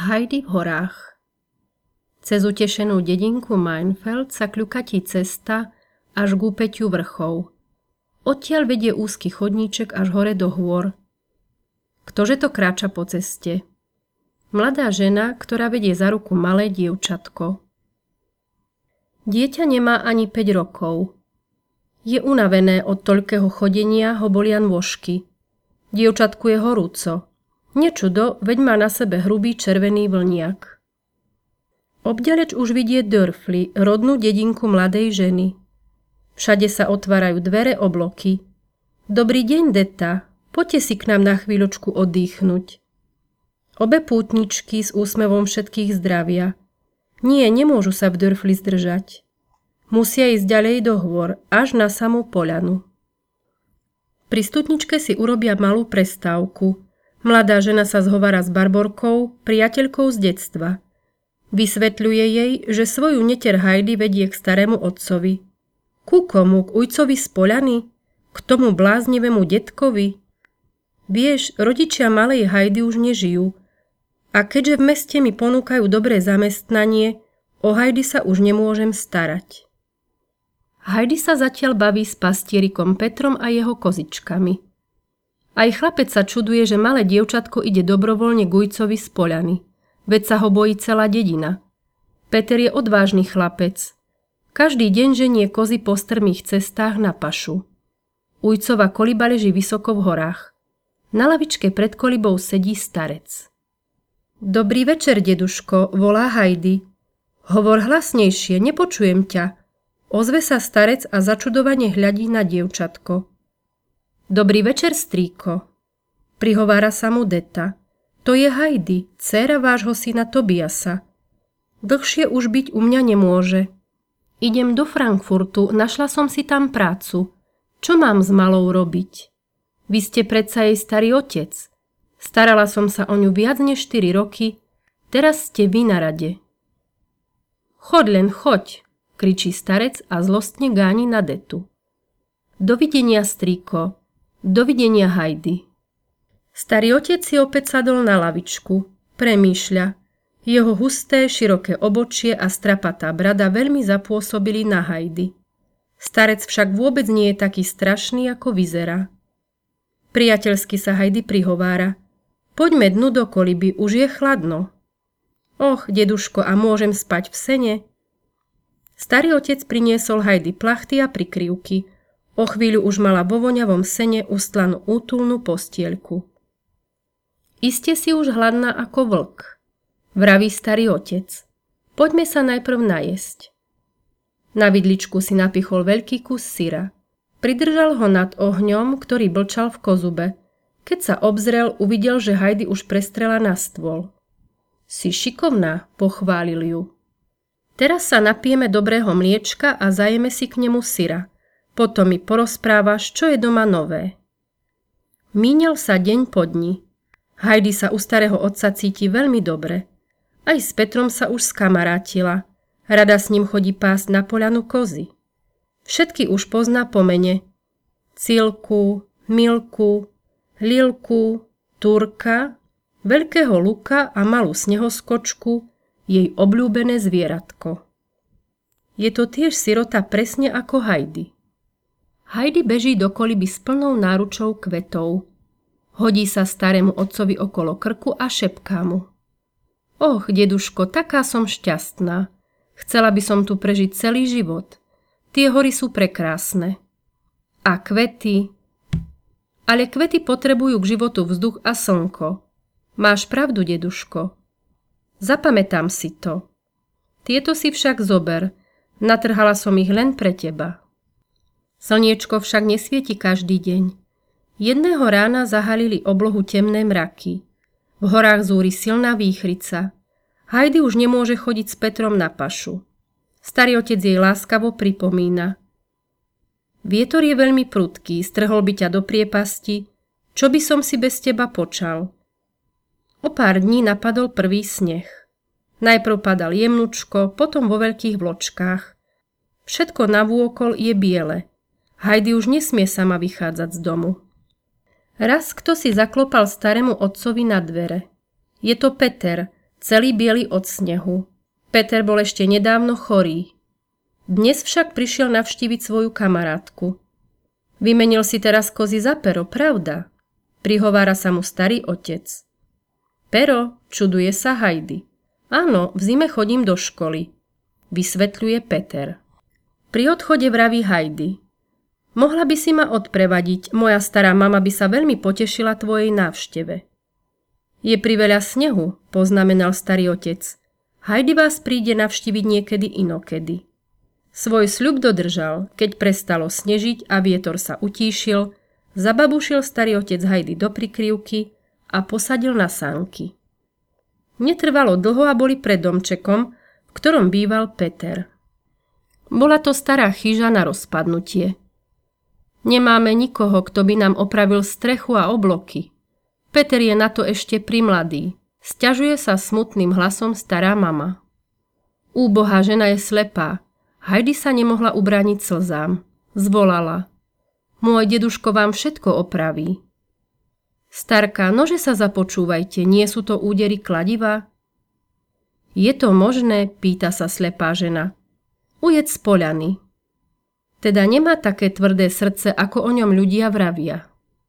Heidi v horách. Cez utešenú dedinku Mainfeld sa kľukatí cesta až k úpäťu vrchov. Odtiaľ vedie úzky chodníček až hore do hôr. Ktože to kráča po ceste? Mladá žena, ktorá vedie za ruku malé dievčatko. Dieťa nemá ani 5 rokov. Je unavené od toľkého chodenia, ho bolia nôžky. Dievčatku je horúco. Nečudo, veď má na sebe hrubý červený vlniak. Obďaleč už vidie Dörfli, rodnú dedinku mladej ženy. Všade sa otvárajú dvere, obloky. Dobrý deň, Deta, poďte si k nám na chvíľočku oddychnúť. Obe pútničky s úsmevom všetkých zdravia. Nie, nemôžu sa v Dörfli zdržať. Musia ísť ďalej do hôr, až na samú poľanu. Pri studničke si urobia malú prestávku. Mladá žena sa zhovára s Barborkou, priateľkou z detstva. Vysvetľuje jej, že svoju neter Heidi vedie k starému otcovi. Ku komu? K ujcovi z poľany? K tomu bláznivému detkovi? Vieš, rodičia malej Heidi už nežijú. A keďže v meste mi ponúkajú dobré zamestnanie, o Heidi sa už nemôžem starať. Heidi sa zatiaľ baví s pastierikom Petrom a jeho kozičkami. Aj chlapec sa čuduje, že malé dievčatko ide dobrovoľne k ujcovi z poľany. Veď sa ho bojí celá dedina. Peter je odvážny chlapec. Každý deň ženie kozy po strmých cestách na pašu. Ujcova koliba leží vysoko v horách. Na lavičke pred kolibou sedí starec. Dobrý večer, deduško, volá Heidi. Hovor hlasnejšie, nepočujem ťa. Ozve sa starec a začudovane hľadí na dievčatko. Dobrý večer, strýko. Prihovára sa mu Deta. To je Heidi, dcéra vášho syna Tobiasa. Dlhšie už byť u mňa nemôže. Idem do Frankfurtu, našla som si tam prácu. Čo mám s malou robiť? Vy ste predsa jej starý otec. Starala som sa o ňu viac než 4 roky, teraz ste vy na rade. Choď len, choď, kričí starec a zlostne gáni na Detu. Dovidenia, strýko. Dovidenia, Heidi. Starý otec si opäť sadol na lavičku. Premýšľa. Jeho husté, široké obočie a strapatá brada veľmi zapôsobili na Heidi. Starec však vôbec nie je taký strašný, ako vyzerá. Priateľsky sa Heidi prihovára. Poďme dnu do koliby, už je chladno. Och, deduško, a môžem spať v sene? Starý otec priniesol Heidi plachty a prikryvky. O chvíľu už mala vo voňavom sene ustlanú útulnú postielku. Iste si už hladná ako vlk, vraví starý otec. Poďme sa najprv najesť. Na vidličku si napichol veľký kus syra. Pridržal ho nad ohňom, ktorý blčal v kozube. Keď sa obzrel, uvidel, že Heidi už prestrela na stôl. Si šikovná, pochválil ju. Teraz sa napijeme dobrého mliečka a zajeme si k nemu syra. Potom mi porozprávaš, čo je doma nové. Míňal sa deň po dni. Heidi sa u starého otca cíti veľmi dobre. Aj s Petrom sa už skamarátila. Rada s ním chodí pásť na poľanu kozy. Všetky už pozná po mene. Cilku, Milku, Lilku, Turka, Veľkého Luka a malú snehoskočku, jej obľúbené zvieratko. Je to tiež sirota presne ako Heidi. Heidi beží do koliby s plnou náručou kvetov. Hodí sa starému otcovi okolo krku a šepká mu. Och, deduško, taká som šťastná. Chcela by som tu prežiť celý život. Tie hory sú prekrásne. A kvety? Ale kvety potrebujú k životu vzduch a slnko. Máš pravdu, deduško. Zapamätám si to. Tieto si však zober. Natrhala som ich len pre teba. Slniečko však nesvieti každý deň. Jedného rána zahalili oblohu temné mraky. V horách zúri silná výchrica. Heidi už nemôže chodiť s Petrom na pašu. Starý otec jej láskavo pripomína. Vietor je veľmi prudký, strhol by ťa do priepasti. Čo by som si bez teba počal? O pár dní napadol prvý sneh. Najprv padal jemnučko, potom vo veľkých vločkách. Všetko navôkol je biele. Heidi už nesmie sama vychádzať z domu. Raz kto si zaklopal starému otcovi na dvere. Je to Peter, celý biely od snehu. Peter bol ešte nedávno chorý. Dnes však prišiel navštíviť svoju kamarátku. Vymenil si teraz kozy za Pero, pravda? Prihovára sa mu starý otec. Pero, čuduje sa Heidi. Áno, v zime chodím do školy, vysvetľuje Peter. Pri odchode vraví Heidi. Mohla by si ma odprevadiť, moja stará mama by sa veľmi potešila tvojej návšteve. Je priveľa snehu, poznamenal starý otec. Heidi vás príde navštíviť niekedy inokedy. Svoj sľub dodržal, keď prestalo snežiť a vietor sa utíšil, zababušil starý otec Heidi do prikryvky a posadil na sánky. Netrvalo dlho a boli pred domčekom, v ktorom býval Peter. Bola to stará chyža na rozpadnutie. Nemáme nikoho, kto by nám opravil strechu a obloky. Peter je na to ešte primladý. Sťažuje sa smutným hlasom stará mama. Úbohá žena je slepá. Heidi sa nemohla ubrániť slzám. Zvolala. Môj deduško vám všetko opraví. Starka, nože sa započúvajte, nie sú to údery kladiva? Je to možné, pýta sa slepá žena. Ujed z poľany. Teda nemá také tvrdé srdce, ako o ňom ľudia vravia.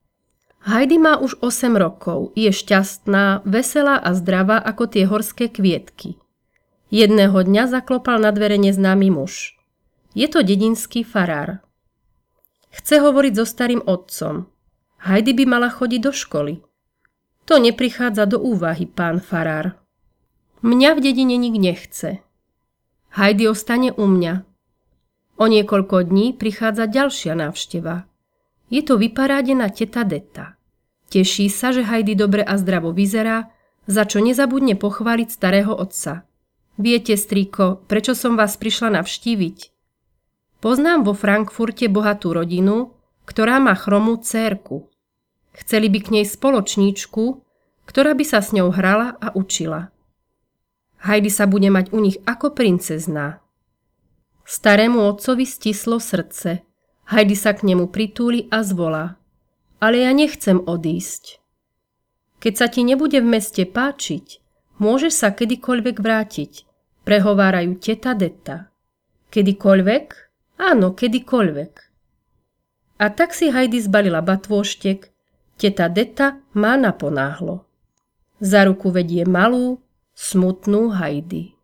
Heidi má už 8 rokov, je šťastná, veselá a zdravá ako tie horské kvietky. Jedného dňa zaklopal na dvere neznámy muž. Je to dedinský farár. Chce hovoriť so starým otcom. Heidi by mala chodiť do školy. To neprichádza do úvahy, pán farár. Mňa v dedine nik nechce. Heidi ostane u mňa. O niekoľko dní prichádza ďalšia návšteva. Je to vyparádená teta Deta. Teší sa, že Heidi dobre a zdravo vyzerá, za čo nezabudne pochváliť starého otca. Viete, strýko, prečo som vás prišla navštíviť? Poznám vo Frankfurte bohatú rodinu, ktorá má chromú dcérku. Chceli by k nej spoločníčku, ktorá by sa s ňou hrala a učila. Heidi sa bude mať u nich ako princezná. Starému otcovi stislo srdce. Heidi sa k nemu pritúli a zvolá. Ale ja nechcem odísť. Keď sa ti nebude v meste páčiť, môžeš sa kedykoľvek vrátiť, prehovárajú teta Deta. Kedykoľvek? Áno, kedykoľvek. A tak si Heidi zbalila batôštek, teta Deta má naponáhlo. Za ruku vedie malú, smutnú Heidi.